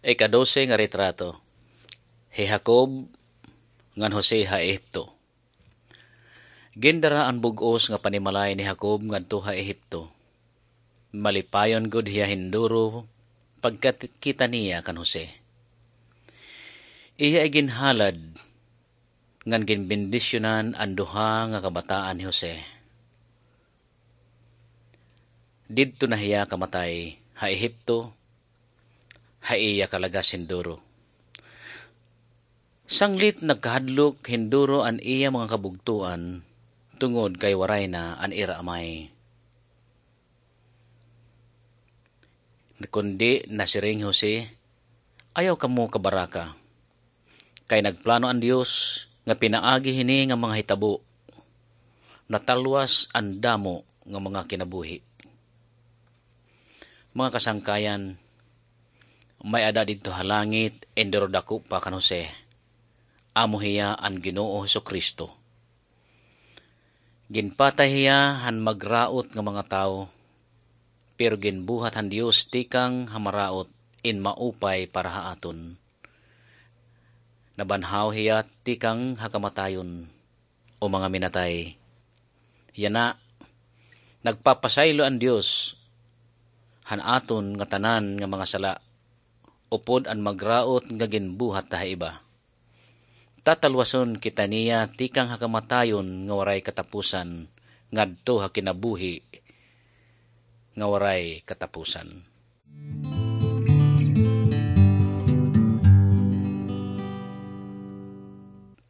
Ikadose nga retrato. Hi Jacob ngan Jose ha Ehipto. Gendara ang bugos nga panimalay ni Jacob ngadto ha Ehipto. Malipayon gud hiya hinduro pagkakita niya kan Jose. Iya ay ginhalad ngan ginbendisyonan ang duha nga kabataan ni Jose. Didto na hiya kamatay ha Ehipto, ha iya kalaga sinduro. Sanglit nagkahadlok hinduro an iya mga kabugtuan tungod kay waray na an ira amay. Kundi nasiring Jose, ayaw kamo kabaraka. Kay nagplano ang Dios nga pinaagi hini nga mga hitabo. Natalwas ang damo nga mga kinabuhi. Mga kasangkayan, may ada dito halangit, endero dako pa kan Jose. Amo hiya ang Ginoo Hesukristo. Ginpatay hiya han magraot nga mga tao, pero ginbuhat han Dios tikang hamaraot in maupay para haaton. Nabanhaw hiya tikang hakamatayon o mga minatay. Yana, nagpapasaylo ang Dios han aton nga tanan nga mga sala, upod ang magraot nga ginbuhat ta iba. Tatalwason kita niya tikang hakamatayon nga waray katapusan, ngadto ha kinabuhi nga waray katapusan.